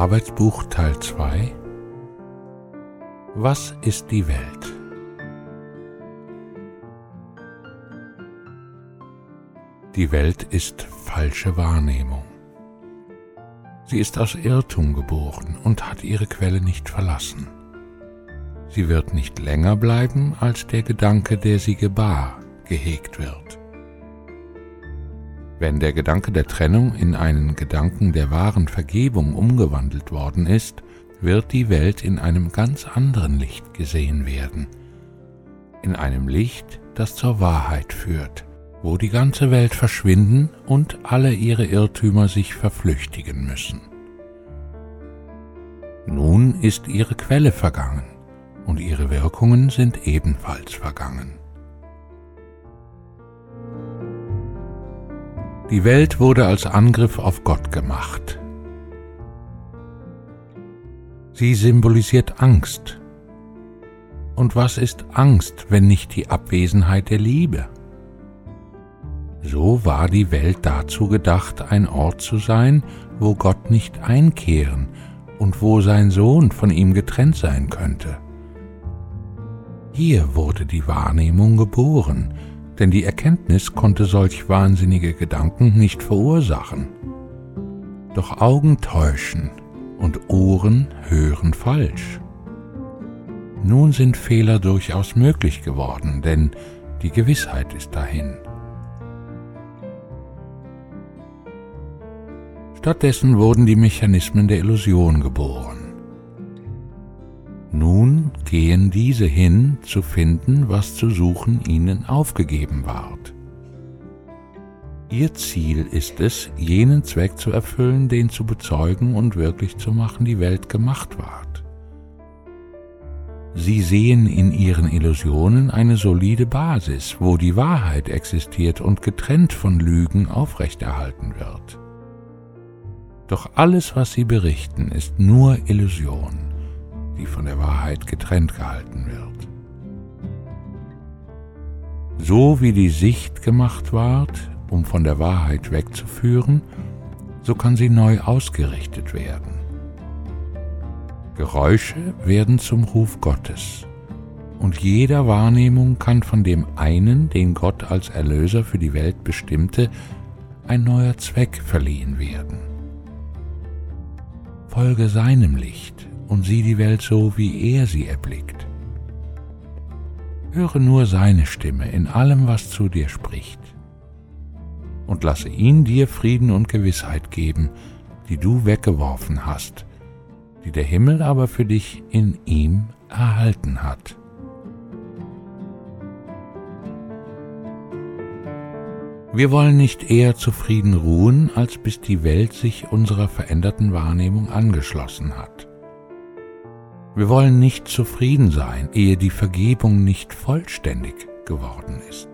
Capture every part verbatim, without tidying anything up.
Arbeitsbuch Teil zwei. Was ist die Welt? Die Welt ist falsche Wahrnehmung. Sie ist aus Irrtum geboren und hat ihre Quelle nicht verlassen. Sie wird nicht länger bleiben, als der Gedanke, der sie gebar, gehegt wird. Wenn der Gedanke der Trennung in einen Gedanken der wahren Vergebung umgewandelt worden ist, wird die Welt in einem ganz anderen Licht gesehen werden. In einem Licht, das zur Wahrheit führt, wo die ganze Welt verschwinden und alle ihre Irrtümer sich verflüchtigen müssen. Nun ist ihre Quelle vergangen und ihre Wirkungen sind ebenfalls vergangen. Die Welt wurde als Angriff auf Gott gemacht. Sie symbolisiert Angst. Und was ist Angst, wenn nicht die Abwesenheit der Liebe? So war die Welt dazu gedacht, ein Ort zu sein, wo Gott nicht einkehren und wo sein Sohn von ihm getrennt sein könnte. Hier wurde die Wahrnehmung geboren, denn die Erkenntnis konnte solch wahnsinnige Gedanken nicht verursachen. Doch Augen täuschen und Ohren hören falsch. Nun sind Fehler durchaus möglich geworden, denn die Gewissheit ist dahin. Stattdessen wurden die Mechanismen der Illusion geboren. Nun gehen diese hin, zu finden, was zu suchen ihnen aufgegeben ward. Ihr Ziel ist es, jenen Zweck zu erfüllen, den zu bezeugen und wirklich zu machen die Welt gemacht ward. Sie sehen in ihren Illusionen eine solide Basis, wo die Wahrheit existiert und getrennt von Lügen aufrechterhalten wird. Doch alles, was sie berichten, ist nur Illusion, die von der Wahrheit getrennt gehalten wird. So wie die Sicht gemacht ward, um von der Wahrheit wegzuführen, so kann sie neu ausgerichtet werden. Geräusche werden zum Ruf Gottes, und jeder Wahrnehmung kann von dem einen, den Gott als Erlöser für die Welt bestimmte, ein neuer Zweck verliehen werden. Folge seinem Licht und sieh die Welt so, wie er sie erblickt. Höre nur seine Stimme in allem, was zu dir spricht, und lasse ihn dir Frieden und Gewissheit geben, die du weggeworfen hast, die der Himmel aber für dich in ihm erhalten hat. Wir wollen nicht eher zufrieden ruhen, als bis die Welt sich unserer veränderten Wahrnehmung angeschlossen hat. Wir wollen nicht zufrieden sein, ehe die Vergebung nicht vollständig geworden ist.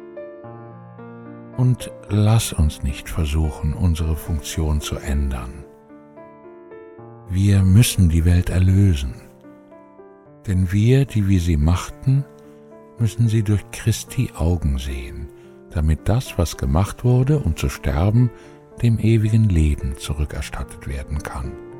Und lass uns nicht versuchen, unsere Funktion zu ändern. Wir müssen die Welt erlösen, denn wir, die wir sie machten, müssen sie durch Christi Augen sehen, damit das, was gemacht wurde, um zu sterben, dem ewigen Leben zurückerstattet werden kann.